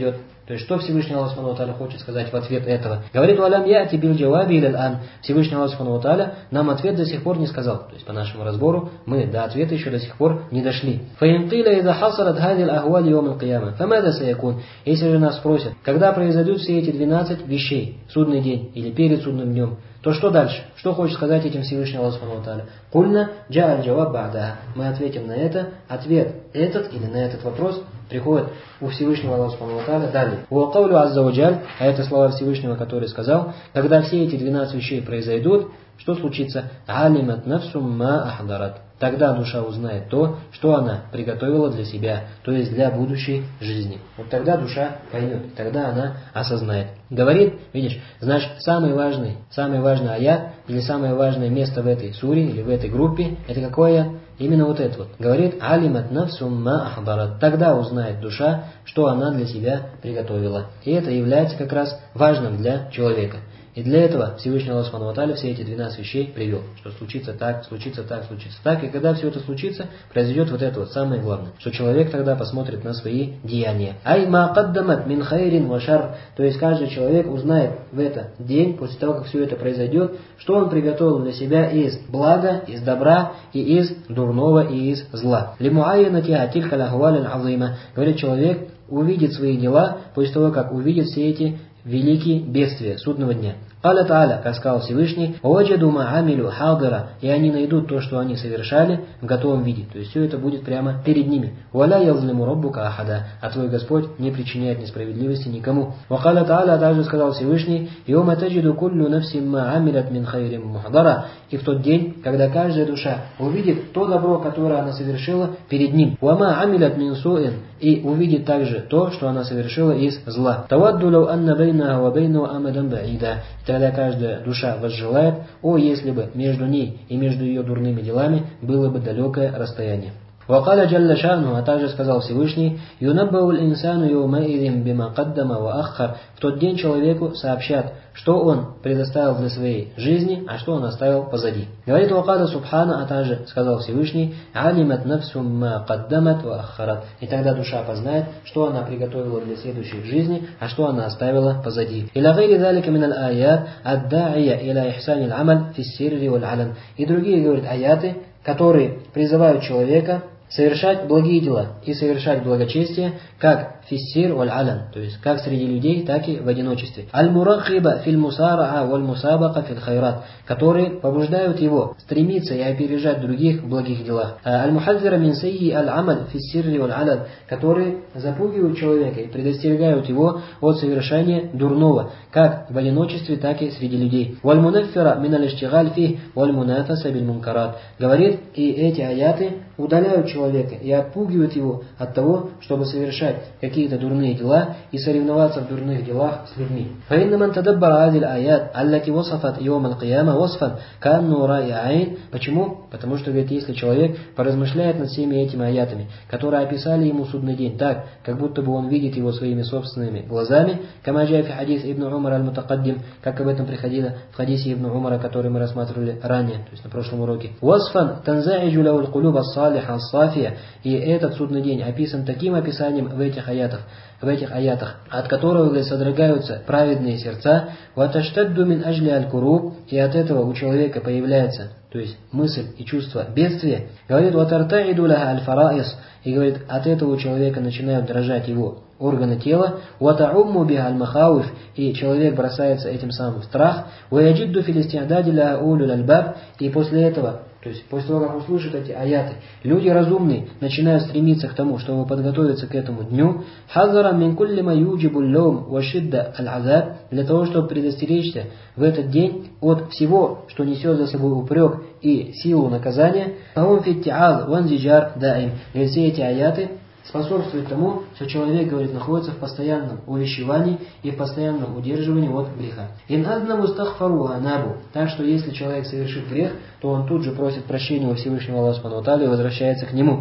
То есть, что Всевышний Аллах Субхану ва Тааля хочет сказать в ответ этого? Говорит: «Валям яти бил джаваби иляль ан». Всевышний Аллах Субхану ва Тааля нам ответ до сих пор не сказал. То есть, по нашему разбору, мы до ответа еще до сих пор не дошли. Фаин киля иза хасарат хадил ахваль йом аль-кияма. Фамада саякун. Если же нас спросят, когда произойдут все эти 12 вещей, судный день или перед судным днем, то что дальше? Что хочет сказать этим Всевышний Аллах Субхану ва Тааля? Кульна джа аль-джаваб ба'даха. Мы ответим на это. Ответ этот или на этот вопрос приходит у Всевышнего Аллаха Субхану ва Тааля далее. Уакаулю азза ва джаль, а это слова Всевышнего, который сказал: когда все эти 12 вещей произойдут, что случится? Алимат нафсум ма ахдарат. Тогда душа узнает то, что она приготовила для себя, то есть для будущей жизни. Вот тогда душа поймет, тогда она осознает. Говорит, видишь, значит, самый важный аят или самое важное место в этой суре или в этой группе, это какое? Именно вот это вот. Говорит: алимат нафсум ма ахбарат. Тогда узнает душа, что она для себя приготовила. И это является как раз важным для человека. И для этого Всевышний Аллах Субхану ва Тааля все эти 12 вещей привел. Что случится так, случится так, случится так. И когда все это случится, произойдет вот это вот самое главное. Что человек тогда посмотрит на свои деяния. Ай ма каддамат мин хайрин ва шар. То есть каждый человек узнает в этот день, после того, как все это произойдет, что он приготовил для себя из блага, из добра, и из дурного, и из зла. Лимуайянати атилькаль ахваль азима. Говорит, человек увидит свои дела после того, как увидит все эти великие бедствия судного дня. Алла Тааля, как сказал Всевышний: «Ваджаду ма амилю хадира», и они найдут то, что они совершали, в готовом виде. То есть все это будет прямо перед ними. «Валя язлиму раббука ахада», а твой Господь не причиняет несправедливости никому. Вакалла Тааля, также сказал Всевышний: «Йома таджиду куллю нафсим ма амилят мин хайрим мухдара», и в тот день, когда каждая душа увидит то добро, которое она совершила перед ним. «Вама амилят мин суин», и увидит также то, что она совершила из зла. «Тавадду лау анна байнаха ва байну амадан баида». Тогда каждая душа возжелает: о, если бы между ней и между ее дурными делами было бы далекое расстояние. Вакаля джалля шану, а также сказал Всевышний: «Юнаббаул инсану йоумаидим бима каддама ва аххар». В тот день человеку сообщат, что он предоставил для своей жизни, а что он оставил позади. Говорит Вакаля субхана, а также сказал Всевышний: «Алимат нафсум ма каддамат ва аххарат». И тогда душа познает, что она приготовила для следующей жизни, а что она оставила позади. Иля гайри залика минал аят адда'ия иля ихсанил амаль фиссирри валь алан. И другие, говорят, аяты, которые призывают человека совершать благие дела и совершать благочестие, как фиссир валь алан, то есть как среди людей, так и в одиночестве. Аль-мурахиба филь мусараа валь мусабака филь хайрат, которые побуждают его стремиться и опережать других в благих делах. Аль-мухадзира мин сайи аль-амаль фиссирри валь алан, которые запугивают человека и предостерегают его от совершения дурного, как в одиночестве, так и среди людей. Валь-мунаффира мин аль-иштигаль фих валь мунафаса биль мункарат. Говорит, и эти аяты удаляют человека и отпугивают его от того, чтобы совершать какие-то дурные дела и соревноваться в дурных делах с людьми. Почему? Потому что, говорит, если человек поразмышляет над всеми этими аятами, которые описали ему судный день так, как будто бы он видит его своими собственными глазами, как об этом приходило в хадисе Ибн Умара, который мы рассматривали ранее, то есть на прошлом уроке. И этот судный день описан таким описанием в этих аятах, от которого содрогаются праведные сердца, и от этого у человека появляется, то есть мысль и чувство бедствия. Говорит, и говорит, от этого у человека начинают дрожать его органы тела, и человек бросается этим самым в страх, и после этого, то есть после того, как услышат эти аяты, люди разумные начинают стремиться к тому, чтобы подготовиться к этому дню, для того, чтобы предостеречься в этот день от всего, что несет за собой упрек и силу наказания. И все эти аяты способствует тому, что человек, говорит, находится в постоянном увещевании и в постоянном удерживании от греха. Так что если человек совершит грех, то он тут же просит прощения у Всевышнего Аллаха Субхану ва Тааля и возвращается к нему.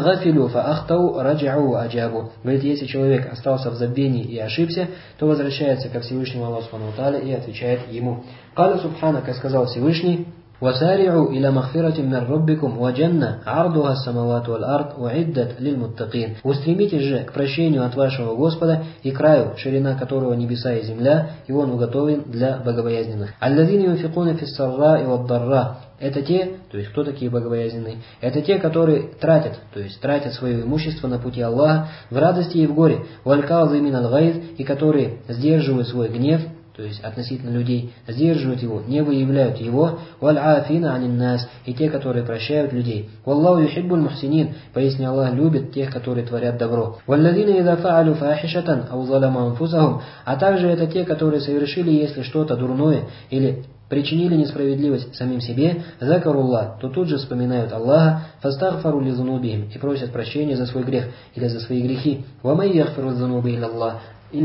Говорит, если человек остался в забвении и ошибся, то возвращается ко Всевышнему Аллаху Субхану ва Тааля и отвечает ему. Каля Субхана, как сказал Всевышний: وسارعوا إلى مغفرة من ربكم وجنة عرضها السماوات والأرض أعدت للمتقين. Устремитесь же к прощению от вашего Господа и краю, ширина которого небеса и земля, и он уготовен для богобоязненных. الذين ينفقون في السراء والضراء. Это те, то есть кто такие богобоязненные? Это те, которые тратят, то есть тратят свое имущество на пути Аллаха в радости и в горе. وَالْكَاظِمِينَ الْغَيْظَ. И которые сдерживают свой гнев, то есть относительно людей, сдерживают его, не выявляют его. وَالْعَافِينَ عَنِ النَّاسِ. И те, которые прощают людей. وَاللَّهُ يُحِبُّ الْمُحْسِنِينَ. Поясни, Аллах любит тех, которые творят добро. وَالَّذِينَ إِذَا فَعَلُوا فَاحِشَةً أَوْ ظَلَمُوا أَنفُسَهُم. А также это те, которые совершили, если что-то дурное или причинили несправедливость самим себе, закаруллах, то тут же вспоминают Аллаха, фастагфару ли зунубихим, и просят прощения за свой грех или за свои грехи. Ва май яхфиру зунуби илляллах.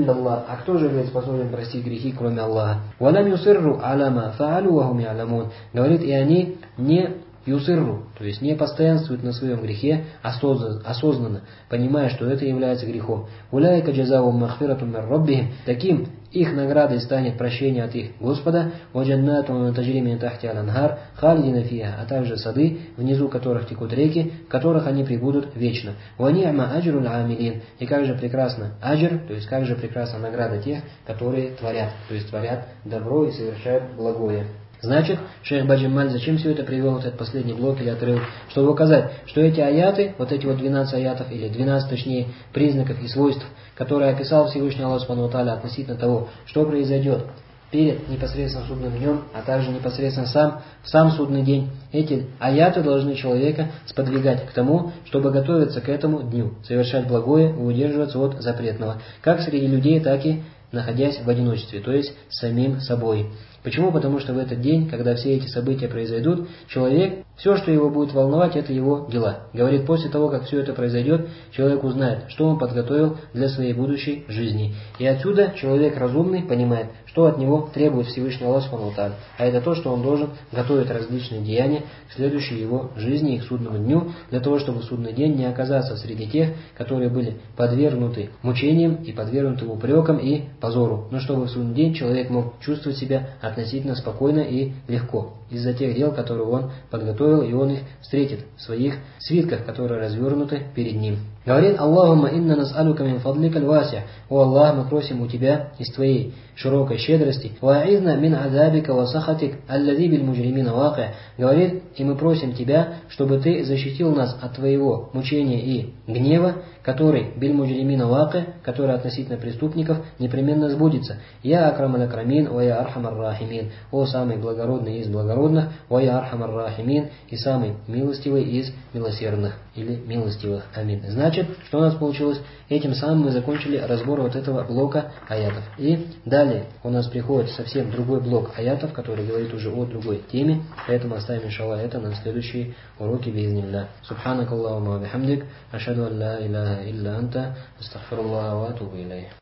А кто же способен простить грехи, кроме Аллаха? Валам юсирру аляма фаалю вахум ялямун. Говорит, и они не юсирру, то есть не постоянствуют на своем грехе осознанно, понимая, что это является грехом. Уляйка джазаум махфиратум мир раббихим. Таким их наградой станет прощение от их Господа, ваджаннатум таджри тахти аль-анхар халидина фиха, а также сады, внизу которых текут реки, в которых они пребудут вечно. Ва ни'ма аджрул амилин. И как же прекрасно аджр, то есть как же прекрасна награда тех, которые творят, то есть творят добро и совершают благое. Значит, шейх Баджималь зачем все это привел, вот этот последний блок или отрывок? Чтобы указать, что эти аяты, вот эти вот 12 аятов, или 12 точнее, признаков и свойств, которые описал Всевышний Аллах Субхану ва Тааля относительно того, что произойдет перед непосредственно судным днем, а также непосредственно сам судный день, эти аяты должны человека сподвигать к тому, чтобы готовиться к этому дню, совершать благое и удерживаться от запретного, как среди людей, так и находясь в одиночестве, то есть самим собой. Почему? Потому что в этот день, когда все эти события произойдут, человек, все, что его будет волновать, это его дела. Говорит, после того, как все это произойдет, человек узнает, что он подготовил для своей будущей жизни. И отсюда человек разумный понимает, что от него требует Всевышний Аллах Субхану ва Тааля. А это то, что он должен готовить различные деяния к следующей его жизни и к судному дню, для того, чтобы в судный день не оказаться среди тех, которые были подвергнуты мучениям и подвергнуты упрекам и позору. Но чтобы в судный день человек мог чувствовать себя относительно спокойно и легко из-за тех дел, которые он подготовил, и он их встретит в своих свитках, которые развернуты перед ним. Говорит Аллахумма инна нас'алука мин фадлика аль-васи'. О Аллах, мы просим у Тебя из Твоей широкой щедрости. Ва'изна мин азабика ва сахатик аллади биль муджримина вaqи'. Говорит, и мы просим Тебя, чтобы Ты защитил нас от Твоего мучения и гнева, который биль муджримина вaqi', который относительно преступников непременно сбудется. Я акрамаль акрамин, ва я архамар рахимин. О самый благородный из благородных, ва я архамар рахимин, и самый милостивый из милосердных или милостивых. Амин. Значит, что у нас получилось? Этим самым мы закончили разбор вот этого блока аятов. И далее у нас приходит совсем другой блок аятов, который говорит уже о другой теме. Поэтому оставим, иншаллах, это на следующие уроки биизнилля. Субханакаллахумма ва бихамдик, ашхаду ан ла иляха илля анта, астагфируллаха ва атубу илейх.